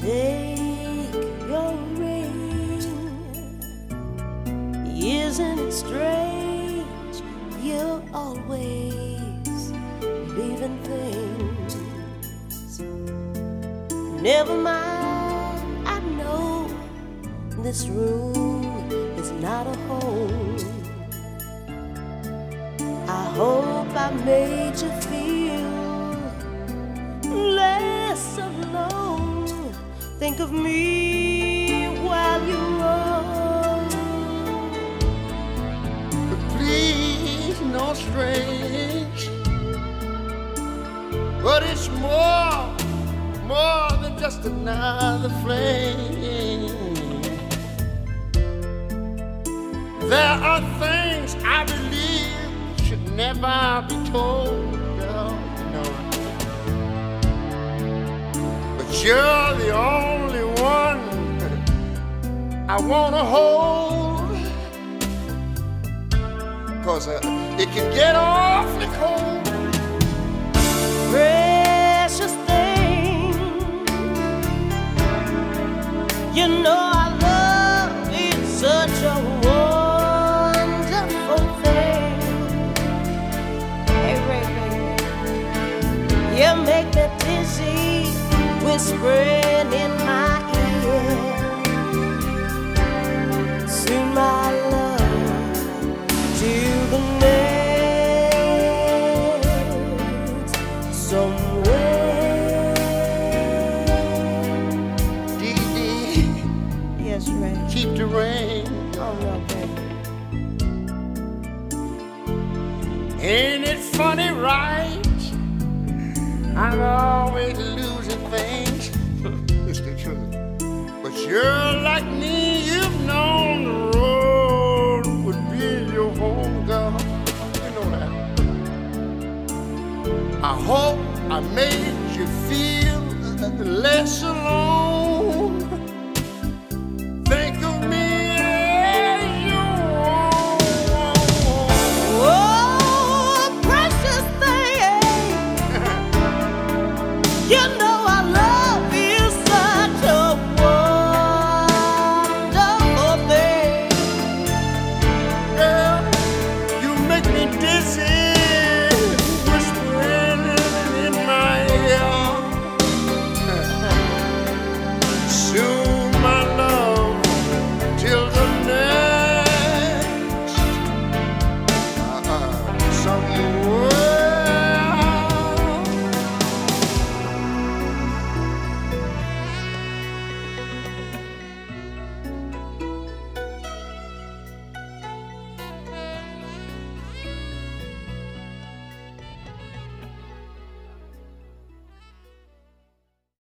Take your ring. Isn't it strange? You're always leaving things. Never mind, I know this room is not a home. I hope I made you feel less alone. Think of me while you roll. But please, no strange. But it's more than just another flame. There are things I believe should never be told, girl, you know. But you're the only one I wanna hold, 'cause it can get awfully cold. Precious thing, you know I love you, such a wonderful thing. Hey, Ray, you make me dizzy, whispering in my ear. Soon my love to the next somewhere. Dee Dee, Yes, Ray. keep the rain. Oh no, baby. Ain't it funny, right? I'm always losing things. It's the truth. But you're like me, you've known the road would be your home, girl. You know that. I hope I made you feel less alone.